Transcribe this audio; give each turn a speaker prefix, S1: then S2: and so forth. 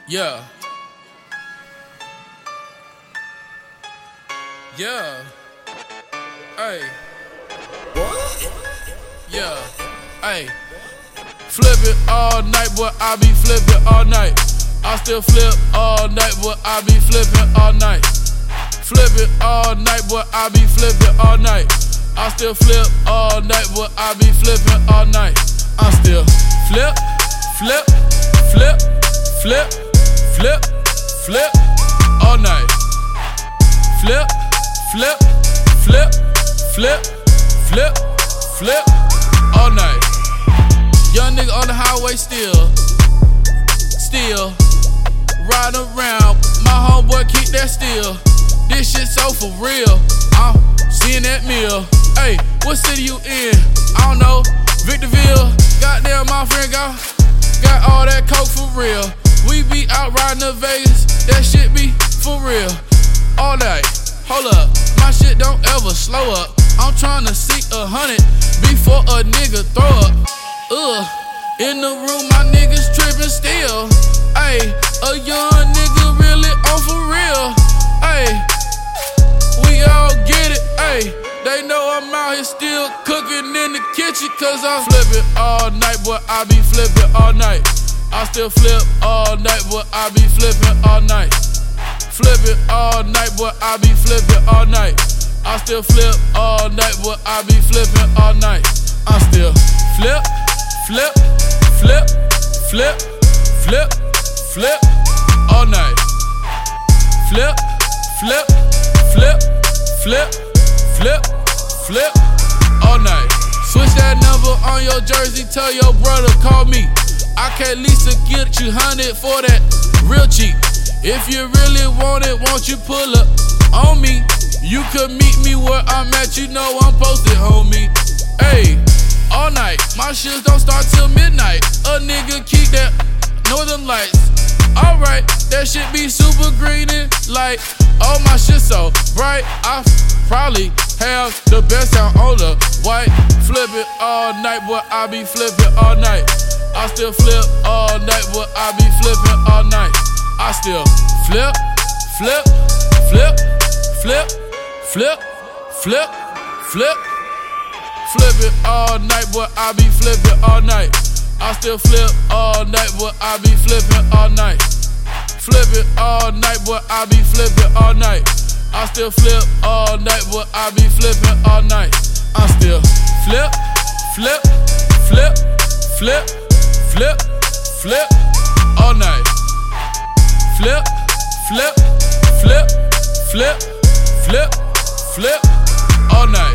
S1: Yeah. Yeah. Hey. What? Yeah. Hey. Flip it all night, boy, I be flipping all night. I still flip all night, boy, I be flipping all night. Flip it all night, boy, I be flipping all night. I still flip all night, boy, I be flipping all night. I still flip, flip, flip, flip, flip, flip all night. Flip, flip, flip, flip, flip, flip all night. Young nigga on the highway still riding around. My homeboy keep that still. This shit so for real. I'm seeing that meal. Hey, what city you in? I don't know. Victorville. Goddamn, my friend got all that coke for real. We be out riding to Vegas. That shit be for real. All night. Hold up. My shit don't ever slow up. I'm tryna see 100 before a nigga throw up. In the room, my niggas trippin' still. Ayy, a young nigga really on for real. Ayy, we all get it. Ayy, they know I'm out here still cooking in the kitchen, cause I flip it all night, boy, I be flipping all night. I still flip all night, boy, I be flipping all night. Flip it all night, boy, I be flipping all night. I still flip all night, boy, I be flipping all night. I still flip, flip, flip, flip, flip, flip all night. Flip, flip, flip, flip, flip, flip all night. Switch that number on your jersey, tell your brother call me. I can at least get you 100 for that real cheap. If you really want it, won't you pull up on me? You could meet me where I'm at, you know I'm posted, homie. Hey, all night, my shits don't start till midnight. A nigga keep that northern lights. Alright, that shit be super green and light. Oh, my shit so bright, I probably have the best sound on the white. Flip it all night, boy, I be flipping all night. I still flip all night, boy, I be flipping all night. I still flip, flip, flip, flip, flip, flip, flip. Flip it all night, boy, I be flipping all night. I still flip all night, boy, I be flipping all night. Flip it all night, boy, I be flipping all night. I still flip all night, boy, I be flipping all night. I still flip, flip, flip, flip, flip, flip all night. Flip, flip, flip, flip, flip, flip all night.